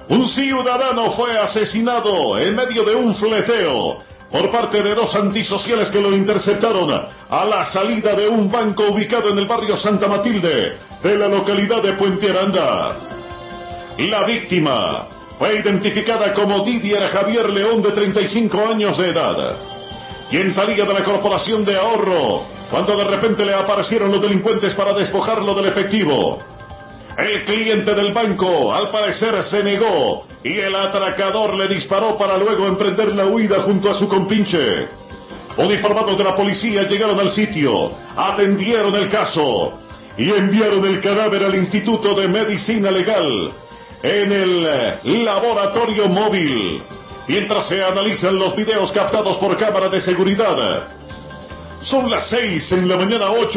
Un ciudadano fue asesinado en medio de un fleteo por parte de dos antisociales que lo interceptaron a la salida de un banco ubicado en el barrio Santa Matilde de la localidad de Puente Aranda. La víctima fue identificada como Didier Javier León, de 35 años de edad, quien salía de la Corporación de Ahorro cuando de repente le aparecieron los delincuentes para despojarlo del efectivo. El cliente del banco, al parecer, se negó y el atracador le disparó para luego emprender la huida junto a su compinche. Uniformados de la policía llegaron al sitio, atendieron el caso y enviaron el cadáver al Instituto de Medicina Legal en el laboratorio móvil, mientras se analizan los videos captados por cámara de seguridad. Son las 6 en la mañana, 8